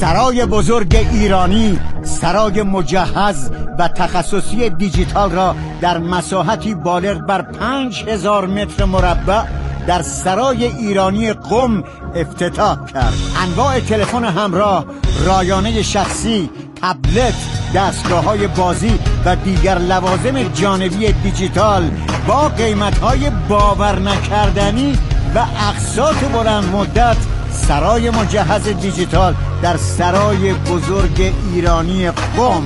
سرای بزرگ ایرانی سرای مجهز و تخصصی دیجیتال را در مساحتی بالغ بر 5000 متر مربع در سرای ایرانی قم افتتاح کرد. انواع تلفن همراه، رایانه شخصی، تبلت، دستگاه‌های بازی و دیگر لوازم جانبی دیجیتال با قیمت‌های باور نکردنی و اقساط بلند مدت. سرای مجهز دیجیتال در سرای بزرگ ایرانی قم.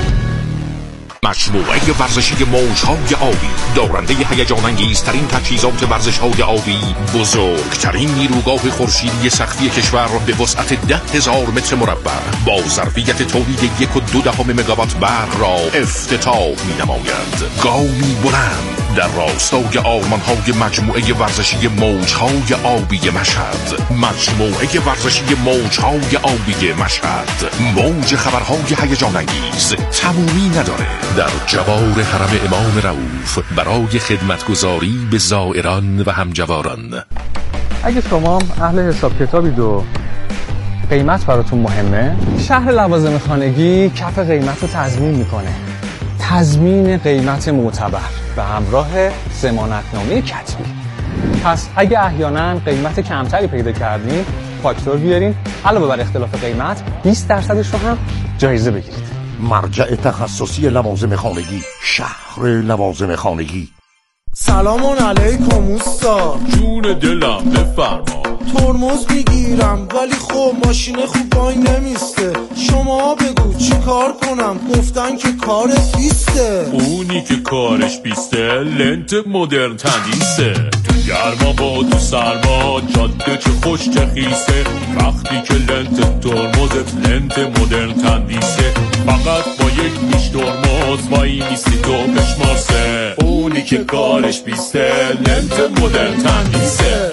مجموعه ورزشی موج‌های آبی، دارنده هیجان‌انگیزترین تجهیزات ورزش‌های آبی، بزرگترین نیروگاه خورشیدی سقفی کشور به وسعت 10,000 متر مربع با ظرفیت تولید 1.2 مگاوات برق را افتتاح می‌نماید. گامی بلند در راستای آرمان‌های مجموعه ورزشی موج‌های آبی مشهد. مجموعه ورزشی موج‌های آبی مشهد، موج خبرهای هیجان‌انگیز تمومی نداره. در جوار حرم امام رؤوف برای خدمتگزاری به زائران و همجواران. اگه شما اهل حساب کتابید و قیمت براتون مهمه، شهر لوازم خانگی کف قیمت رو تضمین میکنه. تضمین قیمت معتبر به همراه ضمانتنامه کتبی. پس اگه احیانا قیمت کمتری پیدا کردین، فاکتور بیارین، علاوه بر اختلاف قیمت 20% رو هم جایزه بگیرید. مرجع تخصصی لوازم خانگی، شهر لوازم خانگی. سلام علیکم اوستا. جون دلم بفرما. ترمز میگیرم ولی خب ماشین خوب وای نمیسته. شما بگو چی کار کنم؟ گفتن که کار بیسته. اونی که کارش بیسته لنت مدرن تندیسه. تو گرما با تو سرما جاده چه خوش چه خیسه. وقتی که لنت ترمزت لنت مدرن تندیسه، فقط با یک پیش ترمز وای میستی تو بشمارسه. اونی که کارش بیسته لنت مدرن تندیسه.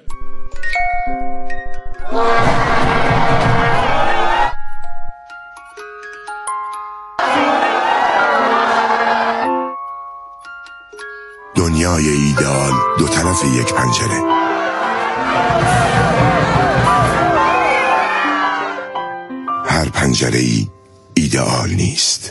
دنیای ایدئال دو طرف یک پنجره. هر پنجره ای ایدئال نیست.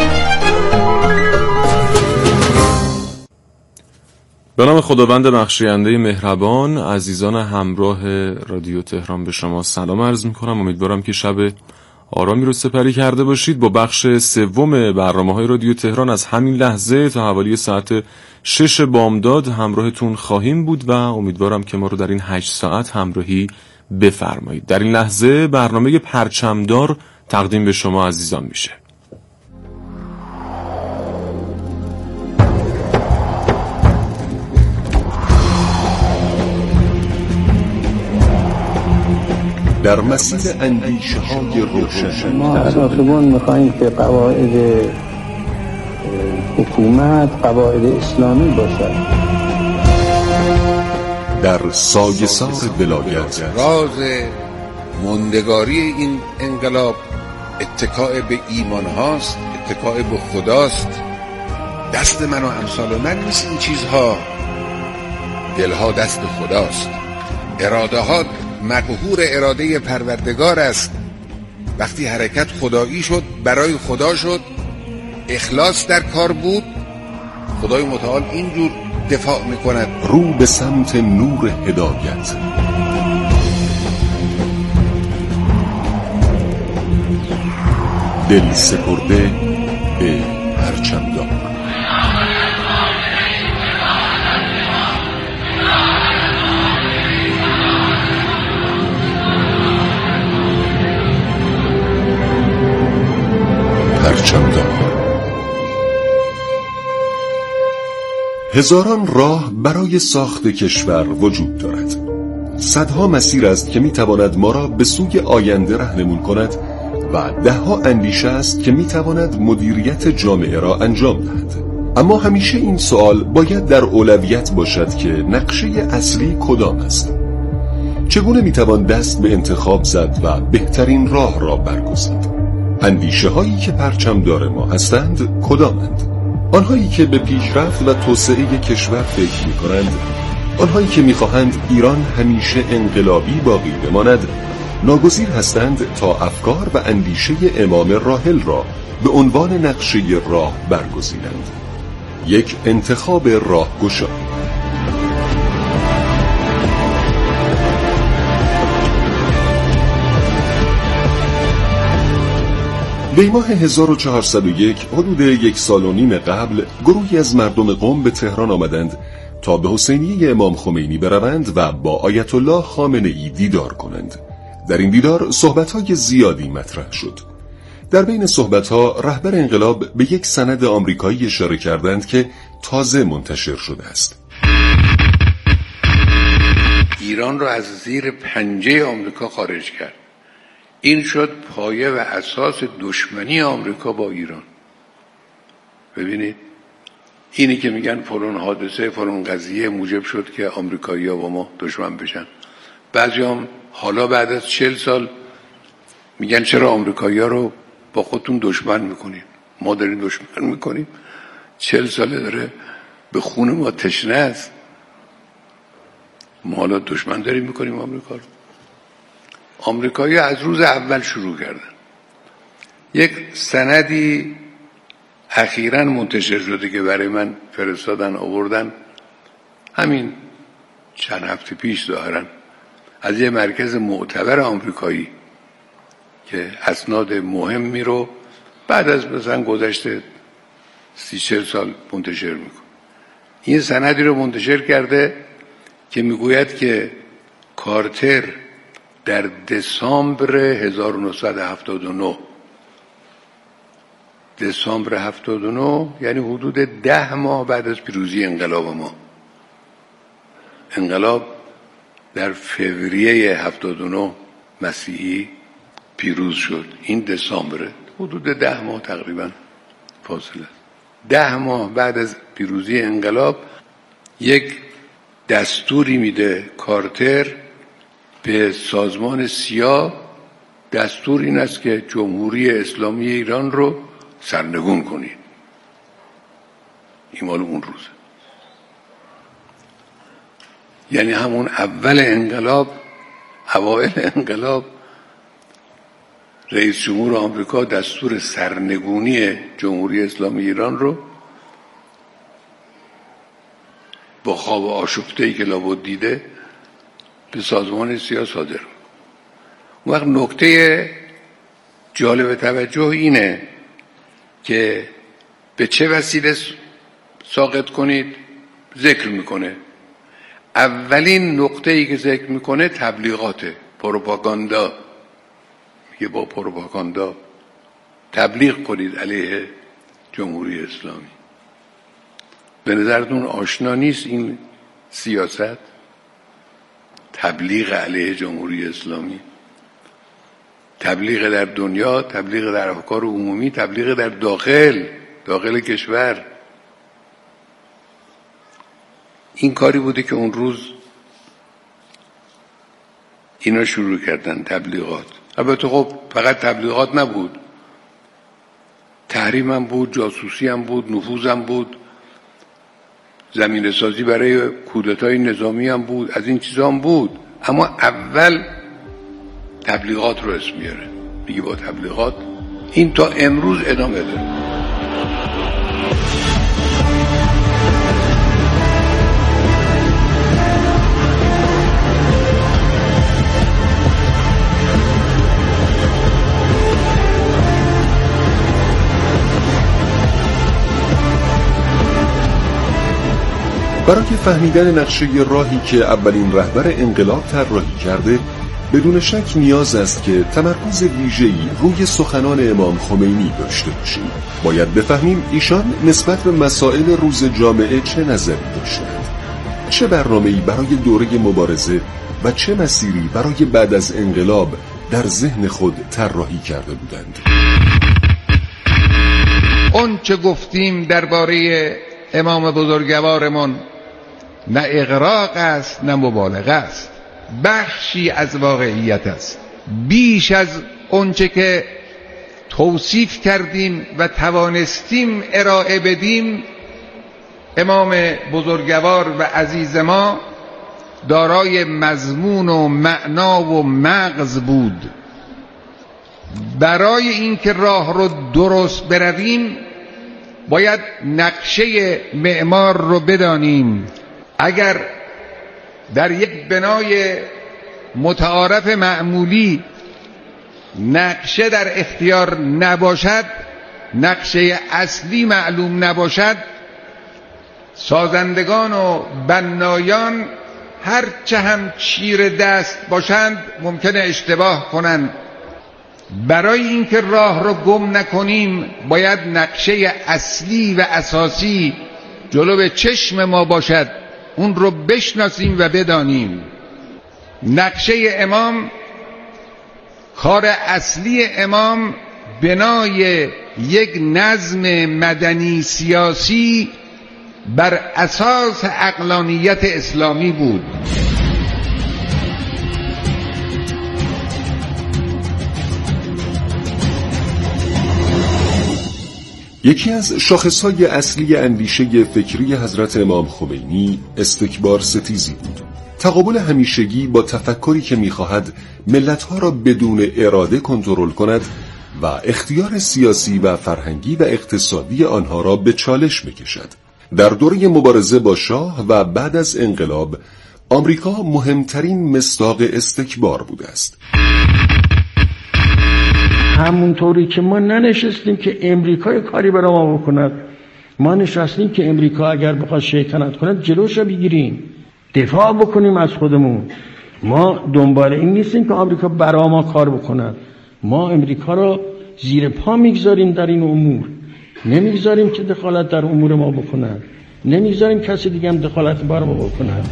به نام خداوند بخشاینده مهربان، عزیزان همراه رادیو تهران به شما سلام عرض میکنم. امیدوارم که شب آرامی رو سپری کرده باشید. با بخش سوم برنامه‌های رادیو تهران از همین لحظه تا حوالی ساعت 6 بامداد همراهتون خواهیم بود و امیدوارم که ما رو در این 8 ساعت همراهی بفرمایید. در این لحظه برنامه پرچمدار تقدیم به شما عزیزان میشه. در مسیر اندیشه های روشن ما اساساً میخواییم که قواعد حکومت قواعد اسلامی باشد. در سایه‌سار ولایت راز ماندگاری این انقلاب اتکاء به ایمان هاست، اتکاء به خداست. دست من و امثال من نیست این چیزها. دلها دست خداست. اراده ها مقهور اراده پروردگار است. وقتی حرکت خدایی شد، برای خدا شد، اخلاص در کار بود، خدای متعال اینجور دفاع میکند. رو به سمت نور هدایت. دل سپرده به پرچمدار. هزاران راه برای ساخت کشور وجود دارد. صدها مسیر است که میتواند ما را به سوی آینده راهنمون کند و دهها اندیشه است که میتواند مدیریت جامعه را انجام دهد. اما همیشه این سوال باید در اولویت باشد که نقشه اصلی کدام است؟ چگونه میتوان دست به انتخاب زد و بهترین راه را برگزید؟ اندیشه هایی که پرچمدار ما هستند کدامند؟ آنهایی که به پیشرفت و توسعه کشور فکر می کنند، آنهایی که می خواهند ایران همیشه انقلابی باقی بماند، ناگزیر هستند تا افکار و اندیشه امام راحل را به عنوان نقشه راه برگزینند. یک انتخاب راهگشا. دی‌ماه 1401 حدود 1 سال و نیم قبل گروهی از مردم قم به تهران آمدند تا به حسینیه امام خمینی بروند و با آیت الله خامنه‌ای دیدار کنند. در این دیدار صحبت‌های زیادی مطرح شد. در بین صحبت‌ها رهبر انقلاب به یک سند آمریکایی اشاره کردند که تازه منتشر شده است. ایران را از زیر پنجه آمریکا خارج کرد. این شد پایه و اساس دشمنی آمریکا با ایران. ببینید اینی که میگن فلان حادثه فلان قضیه موجب شد که آمریکایی‌ها با ما دشمن بشن. بعضیام حالا بعد از 40 سال میگن چرا آمریکایی‌ها رو با خودتون دشمن میکنید؟ ما داریم دشمن میکنیم. 40 ساله داره به خون ما تشنه است. ما حالا دشمن داریم میکنیم آمریکا رو. آمریکایی از روز اول شروع کردن. یک سندی اخیراً منتشر شده که برای من فرستادن آوردن، همین چند هفته پیش ظاهراً، از یه مرکز معتبر آمریکایی که اسناد مهمی رو بعد از مثلا گذشته 30-40 سال منتشر میکنه. این سندی رو منتشر کرده که میگوید که کارتر در دسامبر 1979 دسامبر 79 یعنی حدود 10 ماه بعد از پیروزی انقلاب ما، انقلاب در فوریه 79 مسیحی پیروز شد. این دسامبر حدود 10 ماه تقریبا فاصله. 10 ماه بعد از پیروزی انقلاب یک دستوری میده کارتر به سازمان سیا. دستور این است که جمهوری اسلامی ایران رو سرنگون کنید. این مال اون روزه، یعنی همون اول انقلاب، اوائل انقلاب، رئیس جمهور آمریکا دستور سرنگونی جمهوری اسلامی ایران رو با خواب آشفته‌ای که لابد دیده به سازمان سیا صادر. اون وقت نکته جالب توجه اینه که به چه وسیله ساقط کنید ذکر میکنه. اولین نقطه‌ای که ذکر میکنه تبلیغاته، پروپاگاندا. میگه با پروپاگاندا تبلیغ کنید علیه جمهوری اسلامی. به نظرتون آشنا نیست این سیاست؟ تبلیغ علیه جمهوری اسلامی، تبلیغ در دنیا، تبلیغ در افکار عمومی، تبلیغ در داخل کشور. این کاری بوده که اون روز اینا شروع کردن، تبلیغات. البته خب فقط تبلیغات نبود، تحریم هم بود، جاسوسی هم بود، نفوذ هم بود، زمینه سازی برای کودتای نظامی هم بود، از این چیزا هم بود. اما اول تبلیغات رو اسم میاره، میگه با تبلیغات. این تا امروز ادامه داره. برای فهمیدن نقشه راهی که اولین رهبر انقلاب طراحی کرده، بدون شک نیاز است که تمرکز ویژه‌ای روی سخنان امام خمینی داشته باشیم. باید بفهمیم ایشان نسبت به مسائل روز جامعه چه نظری داشتند، چه برنامه‌ای برای دوره مبارزه و چه مسیری برای بعد از انقلاب در ذهن خود طراحی کرده بودند. اون چه گفتیم درباره امام بزرگوارمون نه اغراق است نه مبالغه است، بخشی از واقعیت است. بیش از اونچه که توصیف کردیم و توانستیم ارائه بدیم، امام بزرگوار و عزیز ما دارای مضمون و معنا و مغز بود. برای اینکه راه رو درست برویم باید نقشه معمار رو بدانیم. اگر در یک بنای متعارف معمولی نقشه در اختیار نباشد، نقشه اصلی معلوم نباشد، سازندگان و بنایان هرچه هم چیر دست باشند ممکنه اشتباه کنند. برای اینکه راه رو گم نکنیم باید نقشه اصلی و اساسی جلو چشم ما باشد، اون رو بشناسیم و بدانیم. نقشه امام، کار اصلی امام بنای یک نظم مدنی سیاسی بر اساس عقلانیت اسلامی بود. یکی از شاخصهای اصلی اندیشه فکری حضرت امام خمینی استکبار ستیزی بود. تقابل همیشگی با تفکری که می‌خواهد ملت‌ها را بدون اراده کنترل کند و اختیار سیاسی و فرهنگی و اقتصادی آنها را به چالش بکشد. در دوره مبارزه با شاه و بعد از انقلاب، آمریکا مهمترین مصداق استکبار بوده است. همونطوری که ما ننشستیم که امریکا کاری برای ما بکند، ما نشستیم که امریکا اگر بخواد شیطنت کند جلوش رو بگیریم، دفاع بکنیم از خودمون. ما دنبال این نیستیم که آمریکا برای ما کار بکند. ما امریکا رو زیر پا میگذاریم در این امور، نمیگذاریم که دخالت در امور ما بکنند، نمیگذاریم کسی دیگه هم دخالت بر ما بکند.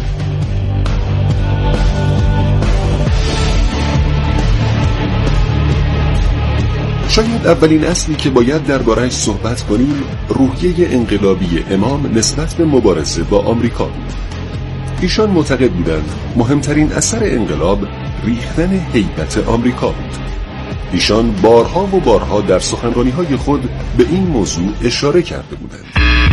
شاید اولین اصلی که باید درباره‌اش صحبت کنیم روحیه انقلابی امام نسبت به مبارزه با آمریکا بود. ایشان معتقد بودند مهمترین اثر انقلاب ریختن هیبت آمریکا بود. ایشان بارها و بارها در سخنرانی‌های خود به این موضوع اشاره کرده بودند.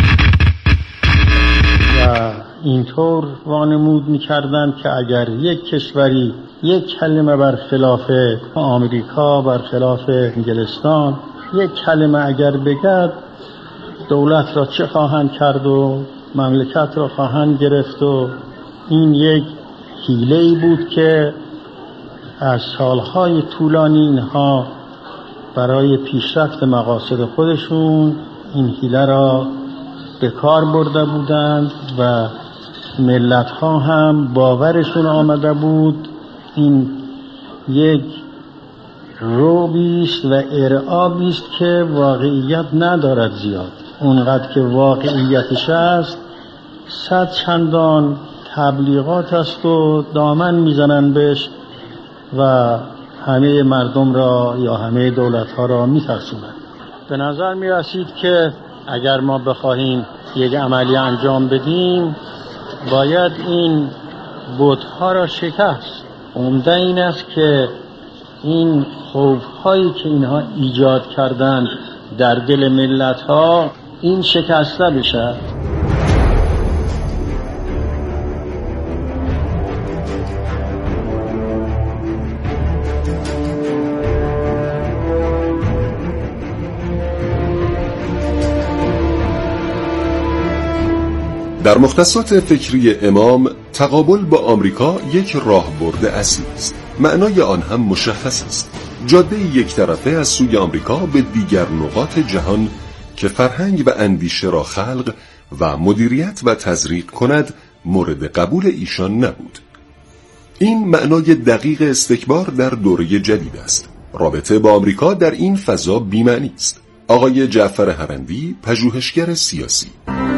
و اینطور وانمود می‌کردند که اگر یک کشوری یک کلمه بر خلاف آمریکا، بر خلاف انگلستان یک کلمه اگر بگد، دولت را چه خواهند کرد و مملکت را خواهند گرفت. و این یک حیله‌ای بود که از سالهای طولانی اینها برای پیشرفت مقاصد خودشون این حیله را به کار برده بودند و ملت‌ها هم باورشون آمده بود این یک روبیست و ارعابیست که واقعیت ندارد زیاد. اونقدر که واقعیتش است 100 چندان تبلیغات است و دامن میزنن بهش و همه مردم را یا همه دولت‌ها را میترسونن. به نظر میرسید که اگر ما بخواهیم یک عملی انجام بدیم باید این بت‌ها را شکست. عمده این است که این خوف‌هایی که اینها ایجاد کردند در دل ملت‌ها این شکسته بشه. در مختصات فکری امام تقابل با آمریکا یک راهبرد اصلی است. معنای آن هم مشخص است. جاده یک طرفه از سوی آمریکا به دیگر نقاط جهان که فرهنگ و اندیشه را خلق و مدیریت و تزریق کند مورد قبول ایشان نبود. این معنای دقیق استکبار در دوره جدید است. رابطه با آمریکا در این فضا بی‌معنی است. آقای جعفر هرندی، پژوهشگر سیاسی.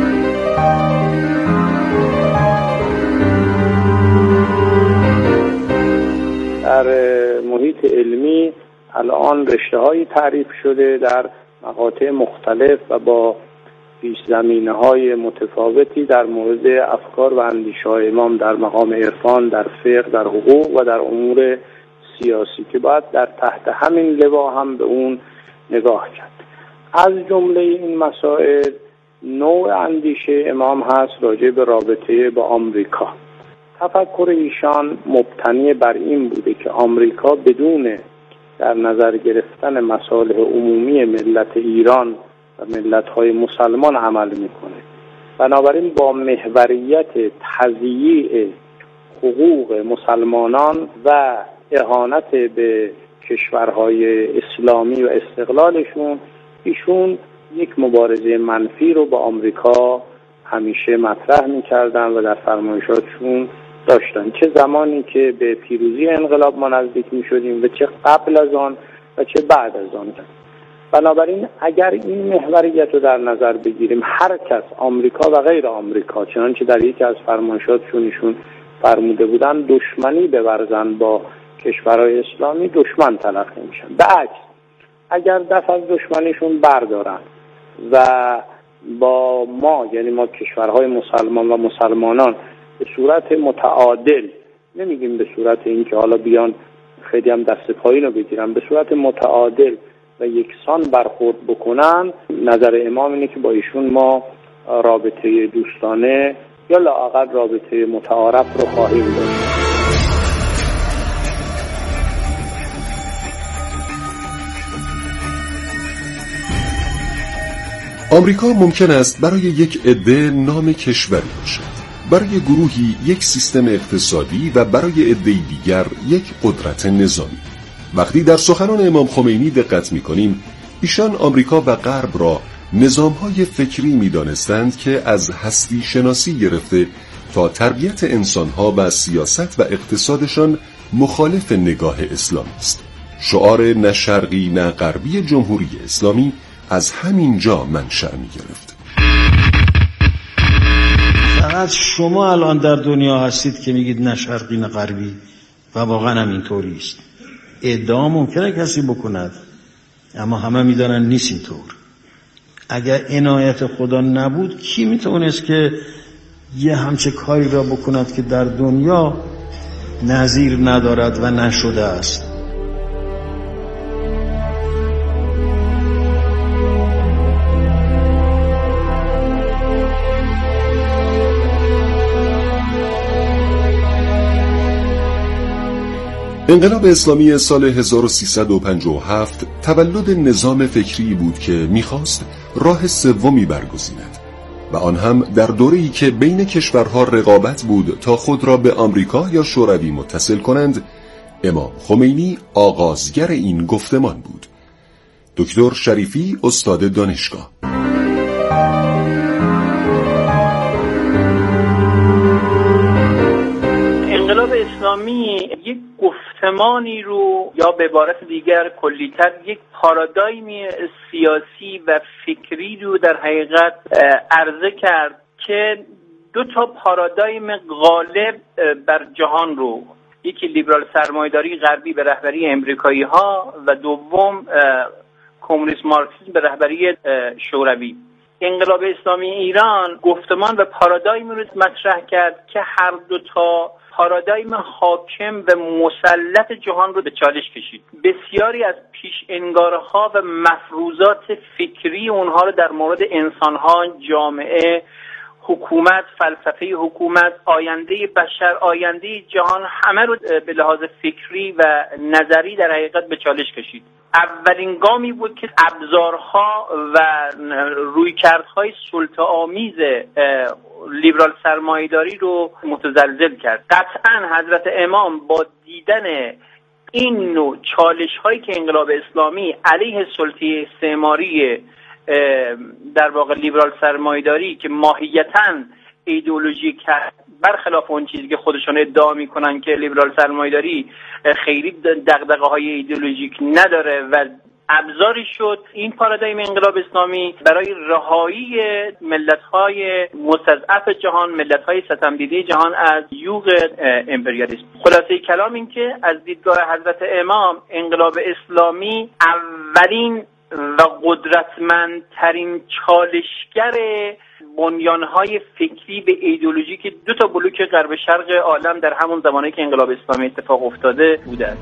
در محیط علمی الان رشته‌هایی تعریف شده در مقاطع مختلف و با پیش زمینه‌های متفاوتی در مورد افکار و اندیشه‌های امام در مقام عرفان، در فقه، در حقوق و در امور سیاسی که باید در تحت همین لوا هم به اون نگاه کرد. از جمله این مسائل نوع اندیشه امام هست راجع به رابطه با آمریکا. تفکر ایشان مبتنی بر این بوده که آمریکا بدون در نظر گرفتن مصالح عمومی ملت ایران و ملت‌های مسلمان عمل میکنه. بنابراین با محوریت تضییع حقوق مسلمانان و اهانت به کشورهای اسلامی و استقلالشون، ایشون یک مبارزه منفی رو با آمریکا همیشه مطرح میکردن و در فرمایشاتشون داشتن، چه زمانی که به پیروزی انقلاب ما نزدیک میشدیم و چه قبل از آن و چه بعد از آن. بنابراین اگر این محوریت رو در نظر بگیریم، هر کس، آمریکا و غیر آمریکا، چنانچه در یکی از فرمایشاتشون ایشون فرموده بودن، دشمنی بورزن با کشورهای اسلامی، دشمن تلقی میشن. به عکس اگر دست از دشمنیشون بردارن و با ما، یعنی ما کشورهای مسلمان و مسلمانان، به صورت متعادل، نمیگیم به صورت این که حالا بیان خیلی هم دست پایین رو بگیرن، به صورت متعادل و یکسان برخورد بکنن، نظر امام اینه که با ایشون ما رابطه دوستانه یا لااقل رابطه متعارف رو خواهیم داشت. آمریکا ممکن است برای یک عده نام کشوری باشد، برای گروهی یک سیستم اقتصادی و برای عده دیگر یک قدرت نظامی. وقتی در سخنان امام خمینی دقت می‌کنیم، ایشان آمریکا و غرب را نظام‌های فکری می‌دانستند که از هستی شناسی گرفته تا تربیت انسان‌ها و سیاست و اقتصادشان مخالف نگاه اسلامی است. شعار نه شرقی نه غربی جمهوری اسلامی از همین جا منشأ می‌گرفت. فقط شما الان در دنیا هستید که میگید نه شرقی نه غربی و واقعا هم اینطوری است. ادعا ممکنه کسی بکند، اما همه میدانن نیست اینطور. اگر عنایت خدا نبود کی میتونست که یه همچه کاری را بکند که در دنیا نظیر ندارد و نشده است؟ انقلاب اسلامی سال 1357 تولد نظام فکری بود که می‌خواست راه سومی برگزیند و آن هم در دوره‌ای که بین کشورها رقابت بود تا خود را به آمریکا یا شوروی متصل کنند. امام خمینی آغازگر این گفتمان بود. دکتر شریفی، استاد دانشگاه. انقلاب اسلامی یک گفتمانی رو، یا به عبارت دیگر کلی‌تر یک پارادایمی سیاسی و فکری رو در حقیقت عرضه کرد که دو تا پارادایم غالب بر جهان رو، یکی لیبرال سرمایه‌داری غربی به رهبری امریکایی‌ها و دوم کمونیست مارکسیسم به رهبری شوروی. انقلاب اسلامی ایران گفتمان و پارادایمی رو مطرح کرد که هر دو تا پارادایم حاکم و مسلط جهان رو به چالش کشید. بسیاری از پیش انگارها و مفروضات فکری اونها رو در مورد انسانها، جامعه، حکومت، فلسفه حکومت، آینده بشر، آینده جهان، همه رو به لحاظ فکری و نظری در حقیقت به چالش کشید. اولین گامی بود که ابزارها و رویکردهای سلطه‌آمیز لیبرال سرمایه‌داری رو متزلزل کرد. قطعاً حضرت امام با دیدن این نوع چالش‌هایی که انقلاب اسلامی علیه سلطه استعماری در واقع لیبرال سرمایه‌داری که ماهیتاً ایدئولوژیک برخلاف اون چیزی که خودشون ادعا میکنن که لیبرال سرمایه‌داری خیلی دغدغه‌های ایدئولوژیک نداره و ابزاری شد این پارادایم انقلاب اسلامی برای رهایی ملت‌های مستضعف جهان، ملت‌های ستمدیده جهان از یوغ امپریالیسم. خلاصه کلام این که از دیدگاه حضرت امام انقلاب اسلامی اولین و قدرتمندترین چالشگر بنیانهای فکری به ایدئولوژی که دو تا بلوک غرب شرق عالم در همون زمانی که انقلاب اسلامی اتفاق افتاده بوده است.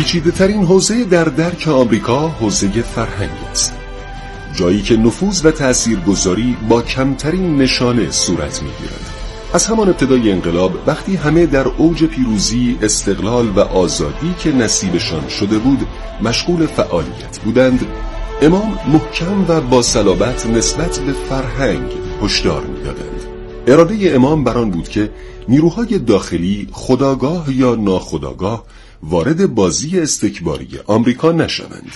پیچیده ترین حوزه در درک آمریکا حوزه فرهنگ است، جایی که نفوذ و تأثیرگذاری با کمترین نشانه صورت می‌گیرد. از همان ابتدای انقلاب وقتی همه در اوج پیروزی، استقلال و آزادی که نصیبشان شده بود مشغول فعالیت بودند، امام محکم و با صلابت نسبت به فرهنگ هشدار می‌دادند. اراده امام بر آن بود که نیروهای داخلی خودآگاه یا ناخودآگاه وارد بازی استکباری آمریکا نشوند.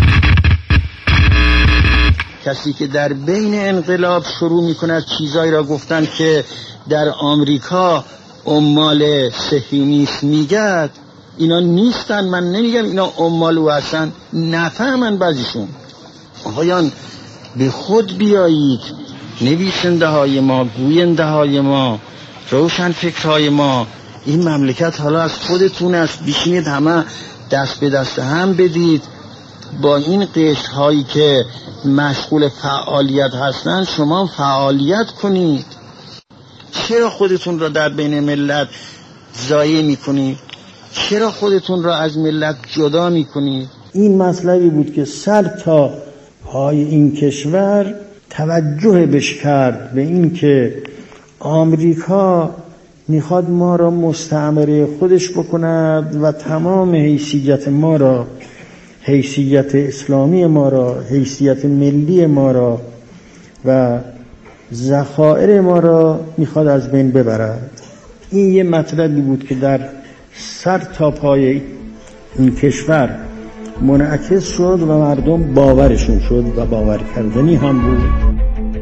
کسی که در بین انقلاب شروع می‌کند چیزایی را گفتن که در آمریکا عمال صهیونیست میگد، اینا نیستن. من نمیگم اینا عمال و هستن، نفهمن بعضیشون. آقایان به خود بیایید، نویسنده های ما، گوینده های ما، روشن فکرهای ما، این مملکت حالا از خودتون است. بیشینید همه دست به دست هم بدید، با این قشر هایی که مشغول فعالیت هستن شما فعالیت کنید. چرا خودتون را در بین ملت ضایع میکنید؟ چرا خودتون را از ملت جدا میکنید؟ این مطلبی بود که سر تا پای این کشور توجه بش کرد به این که آمریکا میخواد ما را مستعمره خودش بکند و تمام حیثیت ما را، حیثیت اسلامی ما را، حیثیت ملی ما را و ذخایر ما را میخواد از بین ببرد. این یه مطلبی بود که در سر تا پای این کشور منعکس شد و مردم باورشون شد و باور کردنی هم بود.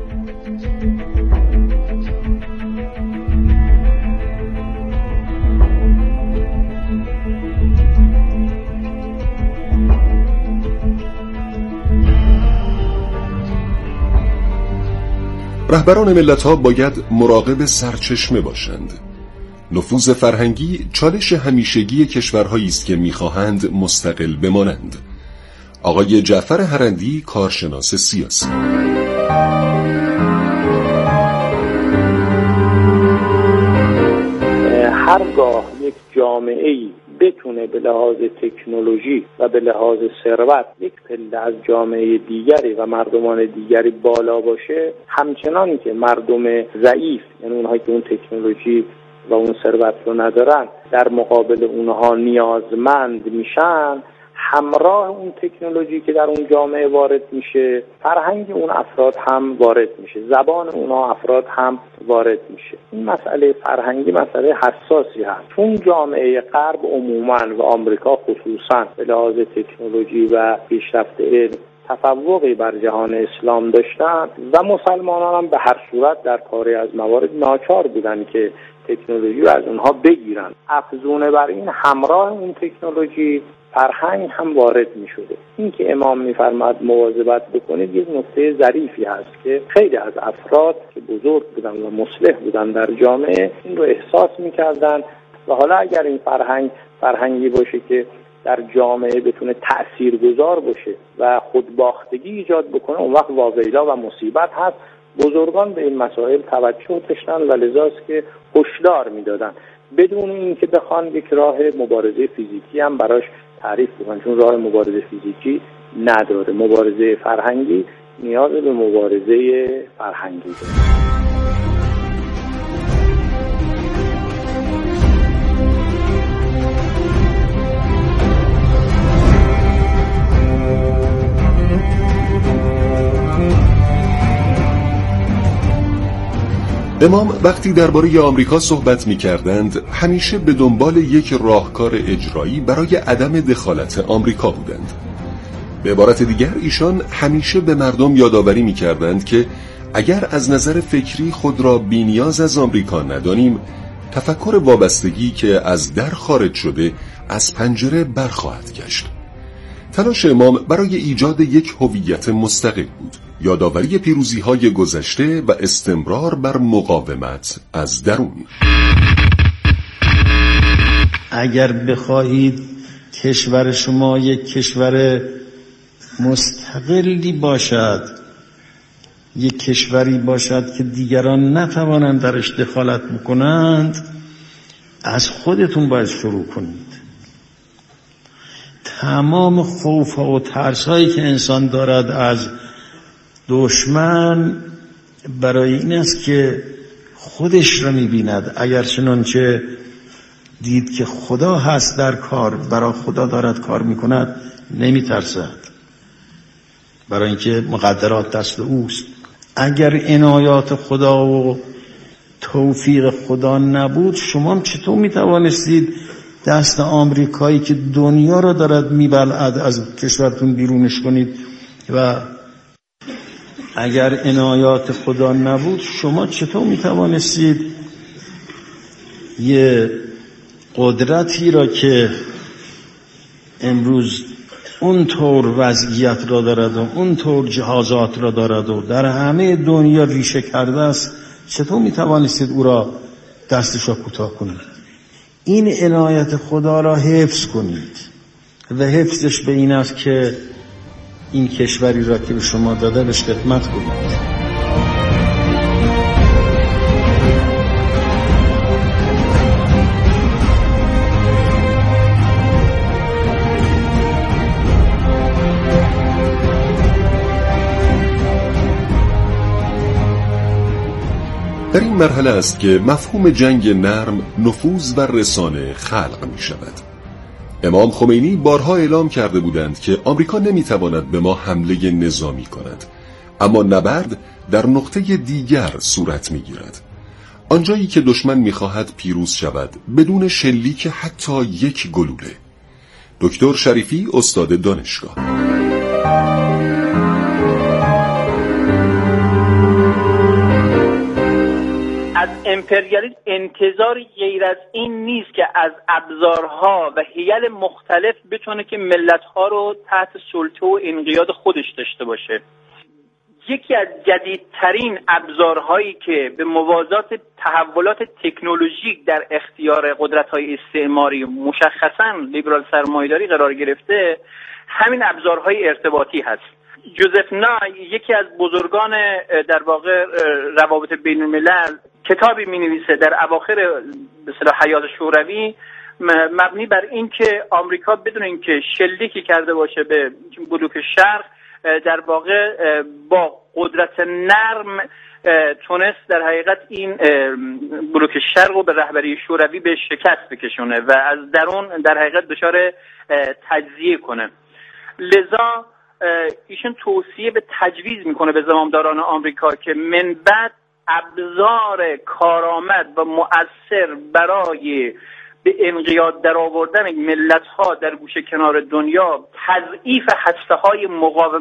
رهبران ملت‌ها باید مراقب سرچشمه باشند. نفوذ فرهنگی چالش همیشگی کشورهایی است که می‌خواهند مستقل بمانند. آقای جعفر هرندی، کارشناس سیاسی: هرگاه یک جامعه‌ای بتونه به لحاظ تکنولوژی و به لحاظ ثروت یک پله از جامعه دیگری و مردمان دیگری بالا باشه، همچنان که مردم ضعیف، یعنی اونهایی که اون تکنولوژی و اون ثروت رو ندارن، در مقابل اونها نیازمند میشن، همراه اون تکنولوژی که در اون جامعه وارد میشه، فرهنگ اون افراد هم وارد میشه، زبان اونها افراد هم وارد میشه. این مسئله فرهنگی مسئله حساسی هست. چون جامعه غرب عموماً و آمریکا خصوصاً به لحاظ تکنولوژی و پیشرفت علم تفوقی بر جهان اسلام داشتن و مسلمانان هم به هر صورت در کاری از موارد ناچار بودن که تکنولوژی رو از اونها بگیرن. افزونه بر این، همراه اون تکنولوژی فرهنگ هم وارد می شده. این که امام می‌فرماد مواظبت بکنید یک نکته ظریفی هست که خیلی از افراد که بزرگ بودن و مصلح بودن در جامعه این رو احساس می‌کردن و حالا اگر این فرهنگی باشه که در جامعه بتونه تأثیرگذار باشه و خودباختگی ایجاد بکنه، اون وقت واویلا و مصیبت هست. بزرگان به این مسائل توجه داشتن و لذاست که هشدار میدادن بدون اینکه بخوان یک راه مبارزه فیزیکی هم براش تعریف بکنن، چون راه مبارزه فیزیکی نداره. مبارزه فرهنگی نیاز به مبارزه فرهنگی داره. امام وقتی درباره آمریکا صحبت می‌کردند همیشه به دنبال یک راهکار اجرایی برای عدم دخالت آمریکا بودند. به عبارت دیگر ایشان همیشه به مردم یادآوری می‌کردند که اگر از نظر فکری خود را بی‌نیاز از آمریکا ندانیم، تفکر وابستگی که از در خارج شده از پنجره برخواهد گشت. تلاش امام برای ایجاد یک هویت مستقل بود، یادآوری پیروزی‌های گذشته و استمرار بر مقاومت از درون. اگر بخواهید کشور شما یک کشور مستقلی باشد، یک کشوری باشد که دیگران نتوانند درش دخالت بکنند، از خودتون باید شروع کنید. تمام خوف و ترس هایی که انسان دارد از دشمن برای این است که خودش را می‌بیند. اگر چنانچه دید که خدا هست در کار، برای خدا دارد کار می‌کند، نمی‌ترسد، برای اینکه مقدرات دست اوست. اگر عنایات خدا و توفیق خدا نبود، شما چطور می‌توانستید دست آمریکایی که دنیا را دارد میبلعد از کشورتون بیرونش کنید؟ و اگر عنایات خدا نبود، شما چطور میتوانستید یه قدرتی را که امروز اونطور وضعیت را دارد و اونطور جهازات را دارد و در همه دنیا ریشه کرده است، چطور میتوانستید او را دستش را کوتاه کنید؟ این عنایت خدا را حفظ کنید و حفظش به این است که این کشوری را که به شما داده بهش خدمت کنید. در این مرحله است که مفهوم جنگ نرم نفوذ و رسانه خلق می شود. امام خمینی بارها اعلام کرده بودند که آمریکا نمیتواند به ما حمله نظامی کند، اما نبرد در نقطه دیگر صورت میگیرد، آنجایی که دشمن میخواهد پیروز شود بدون شلیک حتی یک گلوله. دکتر شریفی، استاد دانشگاه. از امپریالیسم انتظاری غیر از این نیست که از ابزارها و حیل مختلف بتونه که ملت‌ها رو تحت سلطه و انقیاد خودش داشته باشه. یکی از جدیدترین ابزارهایی که به موازات تحولات تکنولوژیک در اختیار قدرت‌های استعماری مشخصاً لیبرال سرمایه‌داری قرار گرفته، همین ابزارهای ارتباطی هست. جوزف نای، یکی از بزرگان در واقع روابط بین الملل، کتابی می‌نویسه در اواخر به اصطلاح حیات شوروی مبنی بر این که آمریکا بدون اینکه شلیکی کرده باشه به بلوک شرق، در واقع با قدرت نرم تونست در حقیقت این بلوک شرق رو به رهبری شوروی به شکست بکشونه و از درون در حقیقت دچار تجزیه کنه. لذا ایشون توصیه به تجویز میکنه به زمامداران آمریکا که من بعد ابزار کارآمد و مؤثر برای به انقیاد در آوردن ملت‌ها در گوشه کنار دنیا، تضعیف هسته‌های مقاومت